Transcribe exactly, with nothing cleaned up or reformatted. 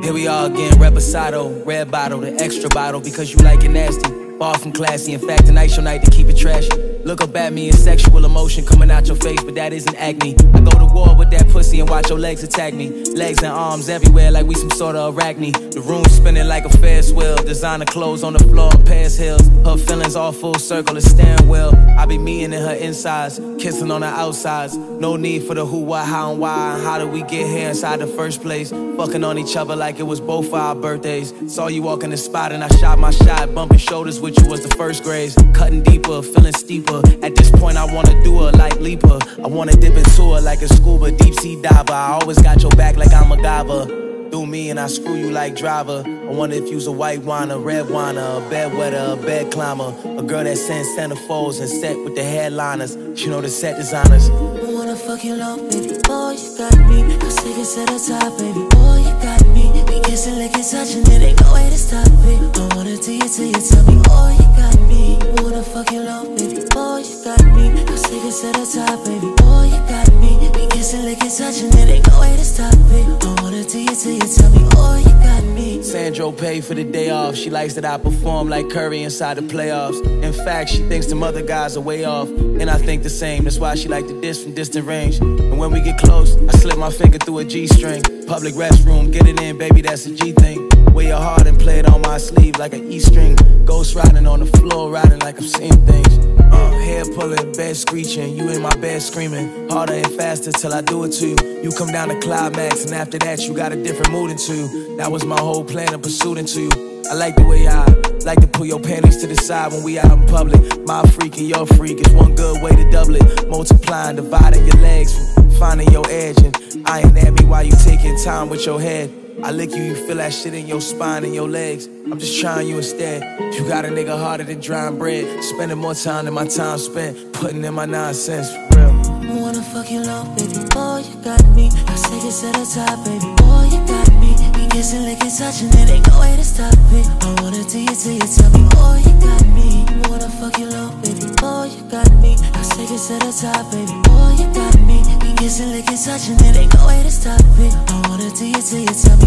Here we are again, reposado, red bottle, the extra bottle, because you like it nasty. Far from classy, in fact, tonight's your night to keep it trashy. Look up at me in sexual emotion coming out your face, but that isn't acne. I go to war with that pussy and watch your legs attack me. Legs and arms everywhere like we some sort of arachne. The room spinning like a Ferris wheel. Designer clothes on the floor in Paris Hills. Her feelings all full circle, the steering wheel. I be meeting in her insides, kissing on her outsides. No need for the who, what, how, and why. And how did we get here inside the first place? Fucking on each other like it was both our birthdays. Saw you walk in the spot and I shot my shot. Bumping shoulders with you was the first grades. Cutting deeper, feeling steeper. At this point I wanna do her like leaper. I wanna dip into her like a scuba, deep sea diver. I always got your back like I'm a MacGyver. Do me and I screw you like driver. I wonder if you's a white wine, a red wine, a bedwetter, a bed climber. A girl that sends centerfolds and set with the headliners. You know the set designers. I wanna fuck you low, baby. Boy, you got me. I take it to the top, baby. Boy, you got me. We kissing, licking, touching, it ain't no way to stop it. I wanna do you till you tell me, boy, you got me. I wanna fuck you low, baby. Boy, you got me. I take it to the top, baby. Boy, you got me. We kissing, licking, touching, it ain't no way to stop it. I wanna do you till you tell me, boy, you got me. Sandro paid for the day off. She likes that I perform like Curry inside the playoffs. In fact, she thinks them other guys are way off, and I think the same. That's why she like to diss from distant range. And when we get close, I slip my finger through a G-string. Public restroom, get it in, baby, that's a G thing. Wear your heart and play it on my sleeve like an E string. Ghost riding on the floor, riding like I'm seeing things. Uh, hair pulling, bed screeching, you in my bed screaming. Harder and faster till I do it to you. You come down to climax, and after that you got a different mood into you. That was my whole plan of pursuit into you. I like the way I like to pull your panties to the side when we out in public. My freak and your freak is one good way to double it. Multiplying, dividing your legs, finding your edge, and eyeing at me while you taking time with your head. I lick you, you feel that shit in your spine and your legs. I'm just trying you instead. You got a nigga harder than drying bread, spending more time than my time spent putting in my nonsense, for real. I wanna fuck you low, baby. Boy, you got me. I take it to the top, baby. Boy, you got me. We kissing, licking, touching, it ain't no way to stop it. I wanna do you till you tell me, boy, you got me. I wanna fuck you low, baby. Boy, you got me. I take it to the top, baby. Boy, you got me. We kissing, licking, touching, it ain't no way to stop it. I wanna do you till you tell me.